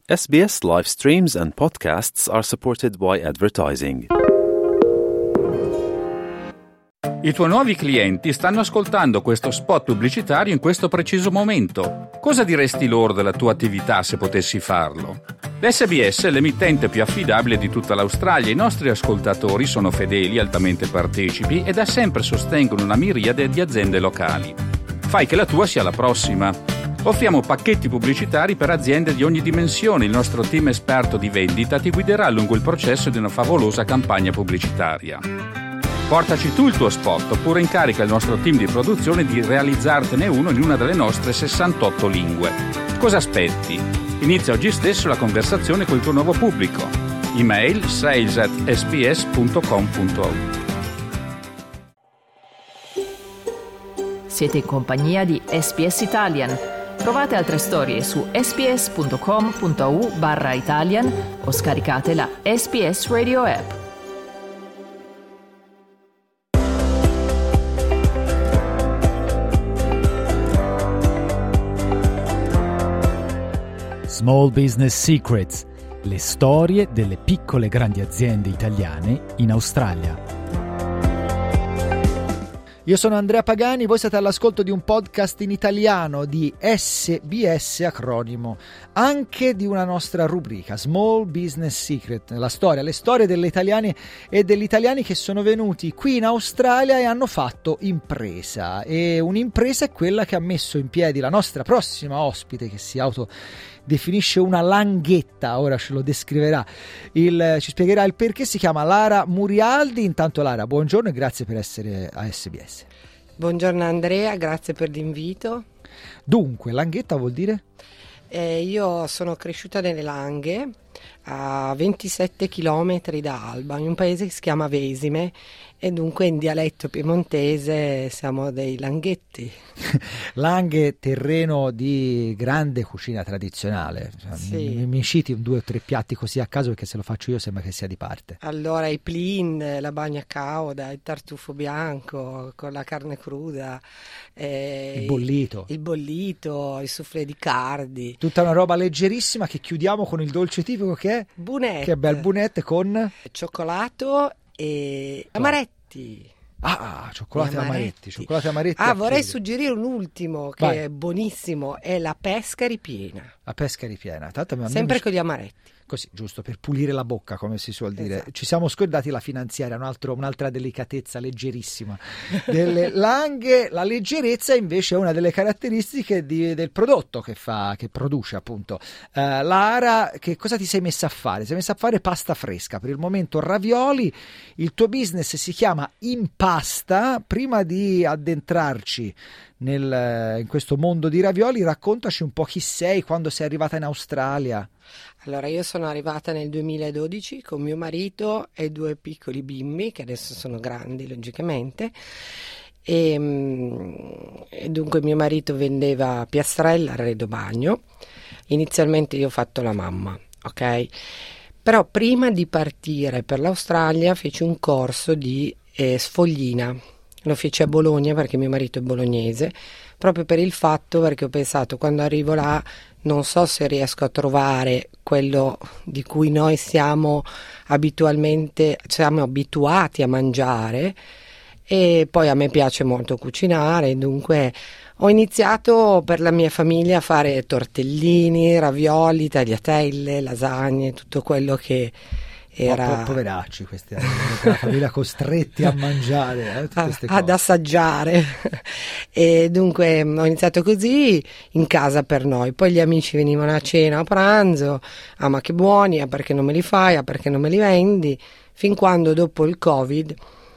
SBS live streams and podcasts are supported by advertising. I tuoi nuovi clienti stanno ascoltando questo spot pubblicitario in questo preciso momento. Cosa diresti loro della tua attività se potessi farlo? L'SBS è l'emittente più affidabile di tutta l'Australia. I nostri ascoltatori sono fedeli, altamente partecipi e da sempre sostengono una miriade di aziende locali. Fai che la tua sia la prossima. Offriamo pacchetti pubblicitari per aziende di ogni dimensione. Il nostro team esperto di vendita ti guiderà lungo il processo di una favolosa campagna pubblicitaria. Portaci tu il tuo spot oppure incarica il nostro team di produzione di realizzartene uno in una delle nostre 68 lingue. Cosa aspetti? Inizia oggi stesso la conversazione col tuo nuovo pubblico. Email sales@sbs.com.au. Siete in compagnia di SBS Italian. Trovate altre storie su sbs.com.au/Italian o scaricate la SBS Radio app. Small Business Secrets, le storie delle piccole e grandi aziende italiane in Australia. Io sono Andrea Pagani, voi siete all'ascolto di un podcast in italiano di SBS, acronimo, anche di una nostra rubrica, Small Business Secret, le storie delle italiane e degli italiani che sono venuti qui in Australia e hanno fatto impresa. E un'impresa è quella che ha messo in piedi la nostra prossima ospite, che si autodefinisce una langhetta, ora ce lo descriverà, ci spiegherà il perché. Si chiama Lara Murialdi. Intanto Lara, buongiorno e grazie per essere a SBS. Buongiorno Andrea, grazie per l'invito. Dunque, langhetta vuol dire? Io sono cresciuta nelle Langhe, a 27 chilometri da Alba, in un paese che si chiama Vesime, e dunque in dialetto piemontese siamo dei langhetti. Langhe, terreno di grande cucina tradizionale. Sì. Mi citi 2 o 3 piatti così a caso, perché se lo faccio io sembra che sia di parte. Allora i plin, la bagna cauda, il tartufo bianco con la carne cruda, il bollito, il soufflé di cardi. Tutta una roba leggerissima che chiudiamo con il dolce tipico che è? Bunette. Che bel bunette con? Cioccolato e amaretti. Cioccolati amaretti. Vorrei suggerire un ultimo che è buonissimo, è la pesca ripiena. La pesca ripiena. Sempre con gli amaretti. Così, giusto per pulire la bocca, come si suol dire. Esatto. Ci siamo scordati la finanziaria, un'altra delicatezza leggerissima delle Langhe. La leggerezza invece è una delle caratteristiche del prodotto che produce, appunto. Lara, che cosa ti sei messa a fare? Sei messa a fare pasta fresca, per il momento ravioli. Il tuo business si chiama Impasta. Prima di addentrarci in questo mondo di ravioli, raccontaci un po' chi sei, quando sei arrivata in Australia. Allora, io sono arrivata nel 2012 con mio marito e 2 piccoli bimbi, che adesso sono grandi logicamente, e dunque mio marito vendeva piastrella, arredo bagno. Inizialmente io ho fatto la mamma, ok? Però prima di partire per l'Australia feci un corso di sfoglina. Lo feci a Bologna perché mio marito è bolognese, proprio per il fatto perché ho pensato, quando arrivo là non so se riesco a trovare quello di cui noi siamo abituati a mangiare, e poi a me piace molto cucinare, dunque ho iniziato per la mia famiglia a fare tortellini, ravioli, tagliatelle, lasagne, tutto quello che era... Poveracci questi, la famiglia costretti a mangiare tutte queste cose. Ad assaggiare. E dunque ho iniziato così in casa per noi, poi gli amici venivano a cena, a pranzo, ma che buoni, perché non me li fai, perché non me li vendi, fin quando dopo il Covid,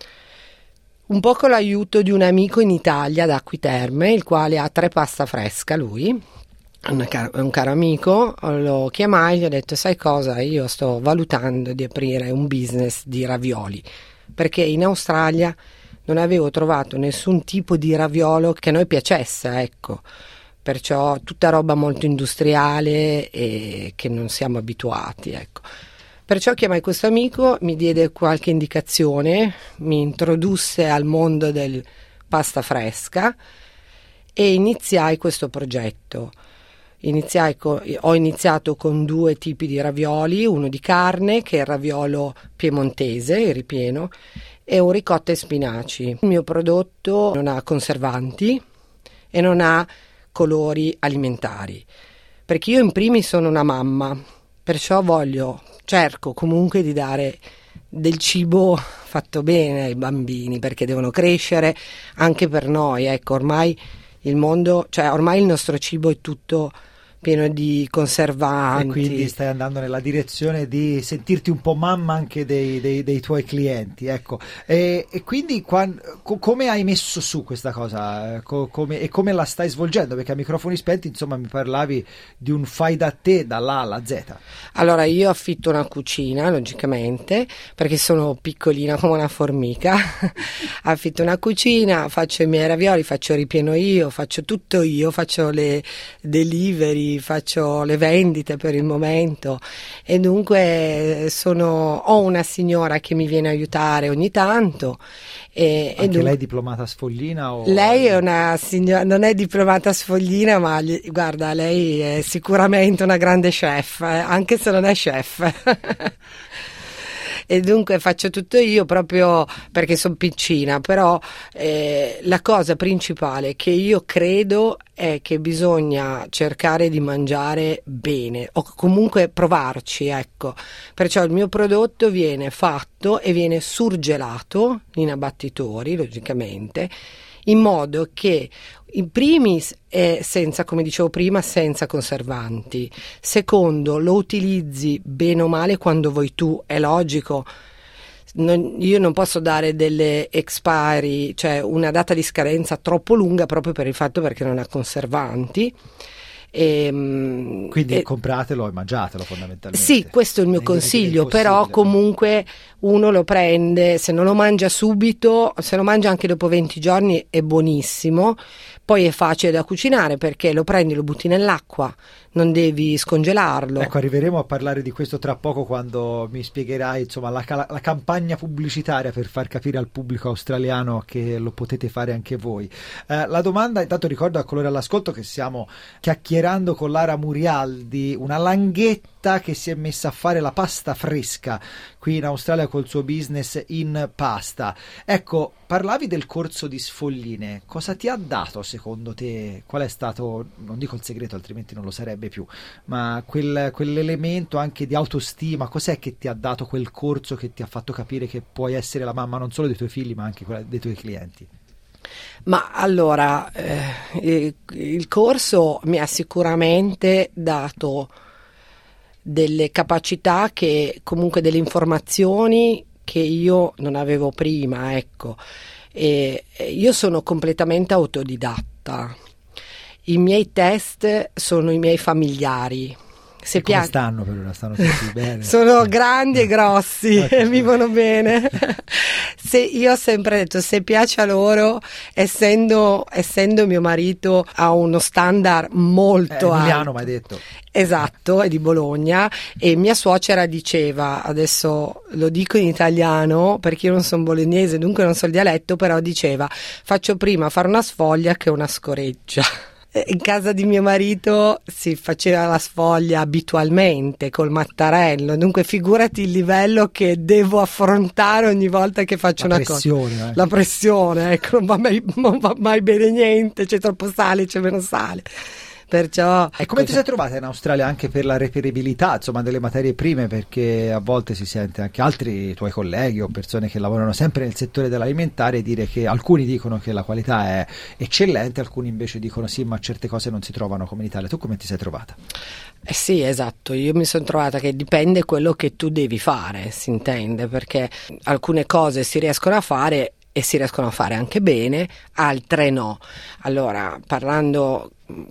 un po' con l'aiuto di un amico in Italia, ad Acqui Terme, il quale ha 3 pasta fresca, lui è un caro amico, lo chiamai e gli ho detto: sai cosa, io sto valutando di aprire un business di ravioli, perché in Australia non avevo trovato nessun tipo di raviolo che a noi piacesse, ecco, perciò tutta roba molto industriale e che non siamo abituati, ecco. Perciò chiamai questo amico, mi diede qualche indicazione, mi introdusse al mondo del pasta fresca e iniziai questo progetto. Ho iniziato con 2 tipi di ravioli, uno di carne, che è il raviolo piemontese, il ripieno, e un ricotta e spinaci. Il mio prodotto non ha conservanti e non ha colori alimentari, perché io in primis sono una mamma, perciò cerco comunque di dare del cibo fatto bene ai bambini, perché devono crescere anche per noi. Ecco, ormai ormai il nostro cibo è tutto pieno di conservanti. E quindi stai andando nella direzione di sentirti un po' mamma anche dei tuoi clienti, ecco. E quindi come hai messo su questa cosa? E come la stai svolgendo? Perché a microfoni spenti, insomma, mi parlavi di un fai da te dall'A alla Z. Allora, io affitto una cucina, logicamente, perché sono piccolina come una formica. Affitto una cucina, faccio i miei ravioli, faccio il ripieno io, faccio tutto io, faccio le delivery, faccio le vendite per il momento, e dunque ho una signora che mi viene a aiutare ogni tanto. Lei è diplomata sfoglina? Lei è una signora, non è diplomata sfoglina, ma guarda, lei è sicuramente una grande chef, anche se non è chef. E dunque faccio tutto io, proprio perché sono piccina, però la cosa principale che io credo è che bisogna cercare di mangiare bene, o comunque provarci, ecco. Perciò il mio prodotto viene fatto e viene surgelato in abbattitori, logicamente, in modo che in primis è senza, come dicevo prima, senza conservanti. Secondo, lo utilizzi bene o male quando vuoi tu, è logico. Io non posso dare delle expiry, cioè una data di scadenza troppo lunga, proprio per il fatto perché non ha conservanti. Quindi compratelo e mangiatelo, fondamentalmente. Sì, questo è il mio consiglio, però comunque uno lo prende, se non lo mangia subito, se lo mangia anche dopo 20 giorni è buonissimo. Poi è facile da cucinare, perché lo prendi, lo butti nell'acqua, non devi scongelarlo. Ecco, arriveremo a parlare di questo tra poco, quando mi spiegherai, insomma, la campagna pubblicitaria per far capire al pubblico australiano che lo potete fare anche voi. La domanda, intanto ricordo a coloro all'ascolto che stiamo chiacchierando con Lara Murialdi, una langhetta che si è messa a fare la pasta fresca qui in Australia col suo business in pasta. Ecco, parlavi del corso di Sfolline, cosa ti ha dato secondo te? Qual è stato, non dico il segreto altrimenti non lo sarebbe più, ma quell'elemento anche di autostima, cos'è che ti ha dato quel corso che ti ha fatto capire che puoi essere la mamma non solo dei tuoi figli ma anche dei tuoi clienti? Ma allora, il corso mi ha sicuramente dato delle capacità, che comunque delle informazioni che io non avevo prima, ecco. E io sono completamente autodidatta. I miei test sono i miei familiari. Come stanno per ora? Stanno tutti bene? Sono grandi e grossi e vivono bene. Io ho sempre detto, se piace a loro, essendo mio marito ha uno standard molto alto. Emiliano, mi hai detto. Esatto, è di Bologna, e mia suocera diceva, adesso lo dico in italiano perché io non sono bolognese, dunque non so il dialetto, però diceva: faccio prima fare una sfoglia che una scoreggia. In casa di mio marito si faceva la sfoglia abitualmente col mattarello, dunque figurati il livello che devo affrontare ogni volta che faccio una cosa. La pressione, ecco, non va mai bene niente, c'è troppo sale, c'è meno sale. Perciò, e come ti sei trovata in Australia anche per la reperibilità, insomma, delle materie prime? Perché a volte si sente anche altri tuoi colleghi o persone che lavorano sempre nel settore dell'alimentare dire che alcuni dicono che la qualità è eccellente, alcuni invece dicono sì, ma certe cose non si trovano come in Italia. Tu come ti sei trovata? Sì, esatto, io mi sono trovata che dipende quello che tu devi fare, si intende, perché alcune cose si riescono a fare e si riescono a fare anche bene, altre no. Allora, parlavamo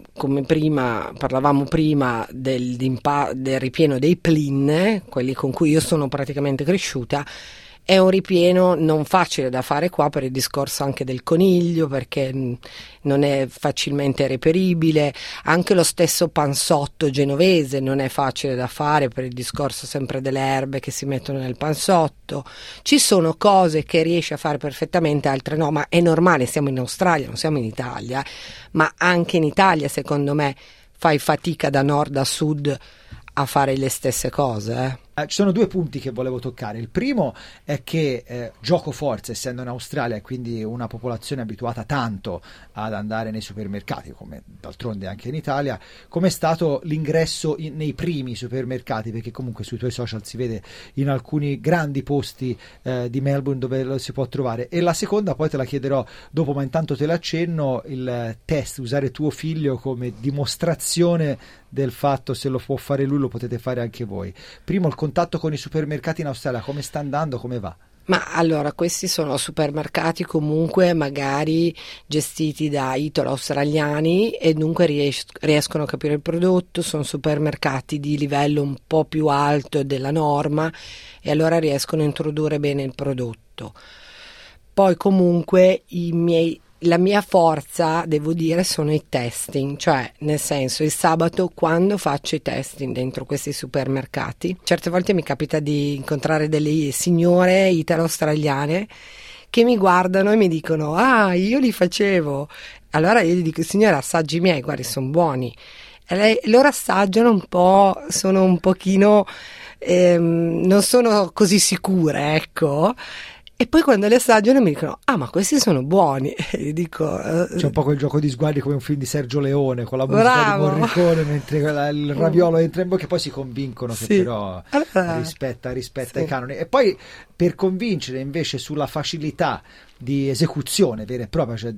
prima del ripieno dei plin, quelli con cui io sono praticamente cresciuta. È un ripieno non facile da fare qua, per il discorso anche del coniglio, perché non è facilmente reperibile. Anche lo stesso pansotto genovese non è facile da fare, per il discorso sempre delle erbe che si mettono nel pansotto. Ci sono cose che riesci a fare perfettamente, altre no, ma è normale, siamo in Australia, non siamo in Italia, ma anche in Italia secondo me fai fatica da nord a sud a fare le stesse cose. Ci sono due punti che volevo toccare. Il primo è che gioco forza, essendo in Australia e quindi una popolazione abituata tanto ad andare nei supermercati, come d'altronde anche in Italia, com'è stato l'ingresso nei primi supermercati? Perché comunque sui tuoi social si vede in alcuni grandi posti di Melbourne dove lo si può trovare. E la seconda poi te la chiederò dopo, ma intanto te l'accenno, il test, usare tuo figlio come dimostrazione del fatto, se lo può fare lui lo potete fare anche voi. Primo, il contatto con i supermercati in Australia, come sta andando, come va? Ma allora, questi sono supermercati comunque magari gestiti da italo-australiani e dunque riescono a capire il prodotto, sono supermercati di livello un po' più alto della norma e allora riescono a introdurre bene il prodotto. Poi comunque la mia forza, devo dire, sono i testing, cioè nel senso il sabato quando faccio i testing dentro questi supermercati, certe volte mi capita di incontrare delle signore italo-australiane che mi guardano e mi dicono io li facevo, allora io gli dico signora assaggi i miei, guardi sono buoni, e loro assaggiano un po', sono un pochino non sono così sicure, ecco. E poi quando le assaggiano mi dicono ma questi sono buoni, e dico c'è un po' quel gioco di sguardi come un film di Sergio Leone con la musica di Morricone mentre il raviolo entra in bocca, e poi si convincono che però rispetta i canoni. E poi per convincere invece sulla facilità di esecuzione vera e propria, cioè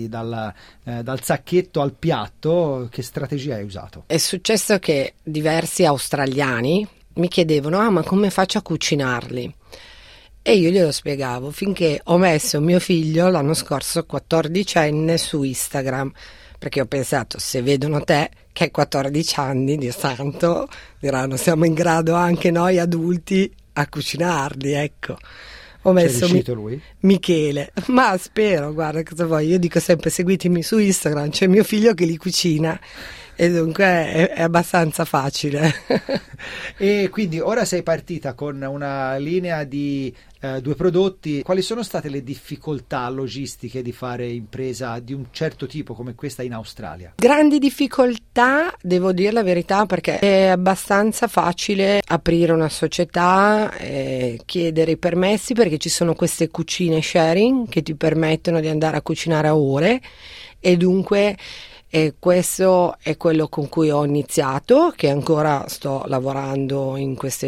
dal sacchetto al piatto, che strategia hai usato? È successo che diversi australiani mi chiedevano ma come faccio a cucinarli? E io glielo spiegavo finché ho messo mio figlio l'anno scorso 14enne su Instagram, perché ho pensato se vedono te che hai 14 anni di santo diranno siamo in grado anche noi adulti a cucinarli, ecco. Ho messo lui? Michele, ma spero, guarda cosa vuoi, io dico sempre seguitemi su Instagram, c'è mio figlio che li cucina e dunque è abbastanza facile. E quindi ora sei partita con una linea di 2 prodotti. Quali sono state le difficoltà logistiche di fare impresa di un certo tipo come questa in Australia? Grandi difficoltà, devo dire la verità, perché è abbastanza facile aprire una società, chiedere i permessi, perché ci sono queste cucine sharing che ti permettono di andare a cucinare a ore, e dunque questo è quello con cui ho iniziato, che ancora sto lavorando in queste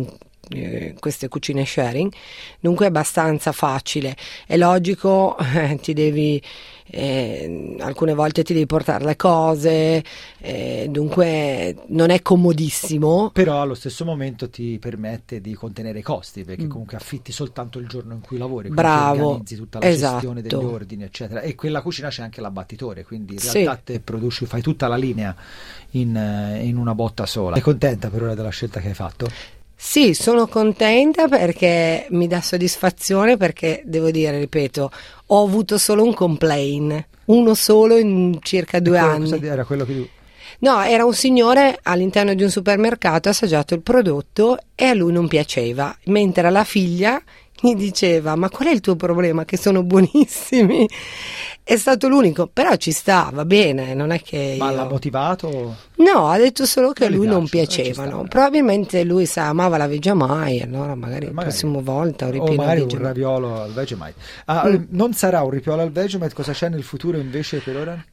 cucine sharing, dunque è abbastanza facile. È logico, ti devi alcune volte ti devi portare le cose, dunque non è comodissimo, però allo stesso momento ti permette di contenere i costi, perché comunque affitti soltanto il giorno in cui lavori, bravo, organizzi tutta la gestione degli ordini eccetera, e quella cucina c'è anche l'abbattitore, quindi in realtà te produci, fai tutta la linea in una botta sola. Sei contenta per ora della scelta che hai fatto? Sì, sono contenta perché mi dà soddisfazione, perché devo dire, ripeto, ho avuto solo un complaint, uno solo in circa 2 anni. Era quello che... No, era un signore all'interno di un supermercato, ha assaggiato il prodotto e a lui non piaceva, mentre alla figlia mi diceva ma qual è il tuo problema, che sono buonissimi. È stato l'unico, però ci sta, va bene, non è che ma l'ha motivato? No, ha detto solo che a lui non piacevano, probabilmente lui amava la Vegemite, allora magari la prossima volta un ripieno, o magari un raviolo al Vegemite. Non sarà un ripieno al Vegemite, cosa c'è nel futuro invece per ora?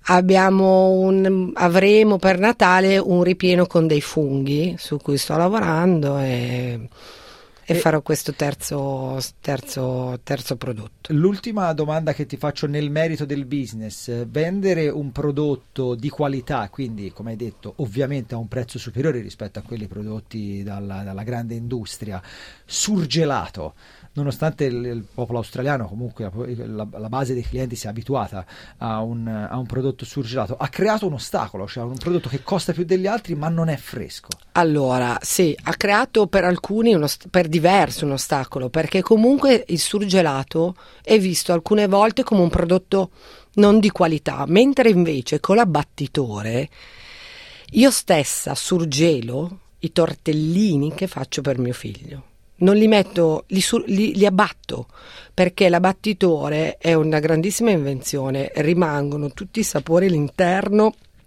Avremo per Natale un ripieno con dei funghi su cui sto lavorando e farò questo terzo prodotto. L'ultima domanda che ti faccio nel merito del business: vendere un prodotto di qualità, quindi come hai detto ovviamente a un prezzo superiore rispetto a quelli prodotti dalla grande industria, surgelato, nonostante il popolo australiano comunque la base dei clienti sia abituata a un prodotto surgelato, ha creato un ostacolo, cioè un prodotto che costa più degli altri ma non è fresco. Allora sì, ha creato per alcuni per diversi un ostacolo, perché comunque il surgelato è visto alcune volte come un prodotto non di qualità, mentre invece con l'abbattitore io stessa surgelo i tortellini che faccio per mio figlio. Non li metto, li abbatto, perché l'abbattitore è una grandissima invenzione, rimangono tutti i sapori all'interno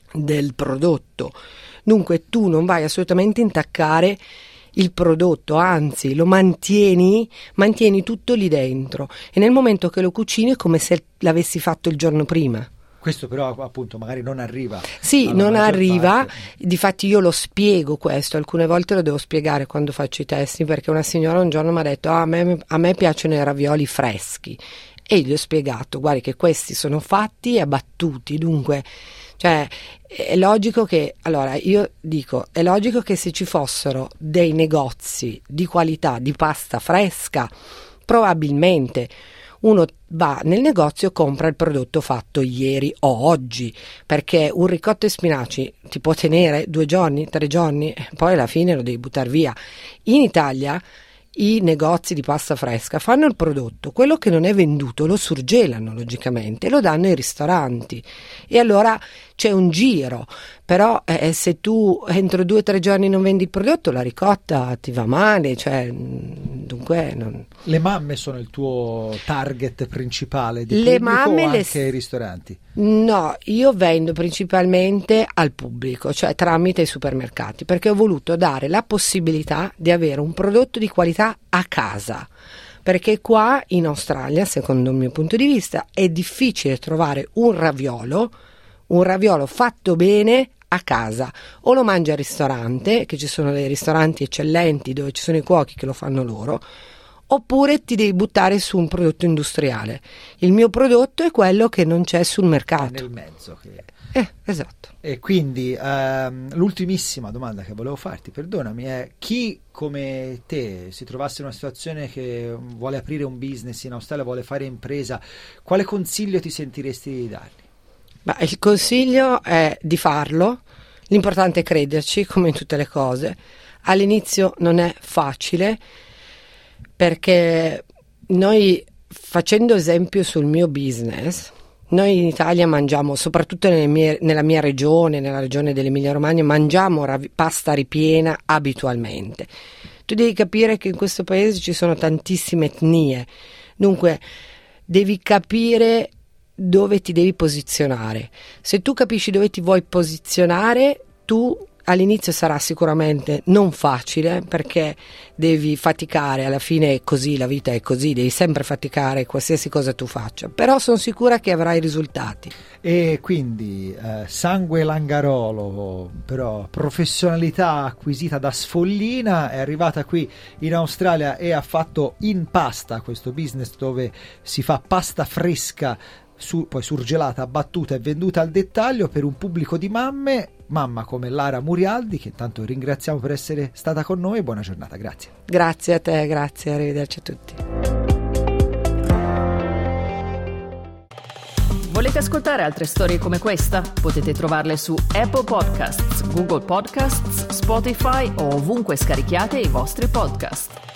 del prodotto. Dunque tu non vai assolutamente a intaccare il prodotto, anzi lo mantieni tutto lì dentro, e nel momento che lo cucini è come se l'avessi fatto il giorno prima. Questo però appunto magari non arriva. Sì, non arriva, difatti io lo spiego questo, alcune volte lo devo spiegare quando faccio i testi, perché una signora un giorno mi ha detto a me piacciono i ravioli freschi, e gli ho spiegato, guardi che questi sono fatti e abbattuti, dunque cioè è logico che, allora io dico, è logico che se ci fossero dei negozi di qualità di pasta fresca, probabilmente uno va nel negozio e compra il prodotto fatto ieri o oggi, perché un ricotta e spinaci ti può tenere 2 giorni, 3 giorni, poi alla fine lo devi buttare via. In Italia i negozi di pasta fresca fanno il prodotto, quello che non è venduto lo surgelano logicamente e lo danno ai ristoranti, e allora c'è un giro. Però se tu entro 2 o 3 giorni non vendi il prodotto, la ricotta ti va male, cioè dunque non... Le mamme sono il tuo target principale di pubblico, o anche i ristoranti? No, io vendo principalmente al pubblico, cioè tramite i supermercati, perché ho voluto dare la possibilità di avere un prodotto di qualità a casa, perché qua in Australia, secondo il mio punto di vista, è difficile trovare un raviolo fatto bene a casa. O lo mangi al ristorante, che ci sono dei ristoranti eccellenti dove ci sono i cuochi che lo fanno loro, oppure ti devi buttare su un prodotto industriale. Il mio prodotto è quello che non c'è sul mercato. Nel mezzo. Esatto. E quindi l'ultimissima domanda che volevo farti, perdonami, è: chi come te si trovasse in una situazione che vuole aprire un business in Australia, vuole fare impresa, quale consiglio ti sentiresti di dargli? Il consiglio è di farlo, l'importante è crederci, come in tutte le cose. All'inizio non è facile, perché noi, facendo esempio sul mio business, noi in Italia mangiamo, soprattutto nella mia regione, nella regione dell'Emilia Romagna, mangiamo pasta ripiena abitualmente. Tu devi capire che in questo paese ci sono tantissime etnie, dunque devi capire dove ti devi posizionare. Se tu capisci dove ti vuoi posizionare, tu all'inizio sarà sicuramente non facile, perché devi faticare, alla fine è così, la vita è così, devi sempre faticare qualsiasi cosa tu faccia, però sono sicura che avrai risultati. E quindi sangue langarolo, però professionalità acquisita da Sfollina, è arrivata qui in Australia e ha fatto In Pasta, questo business dove si fa pasta fresca, poi surgelata, battuta e venduta al dettaglio per un pubblico di mamma come Lara Murialdi, che intanto ringraziamo per essere stata con noi. Buona giornata, grazie. Grazie a te, grazie, arrivederci a tutti. Volete ascoltare altre storie come questa? Potete trovarle su Apple Podcasts, Google Podcasts, Spotify o ovunque scarichiate i vostri podcast.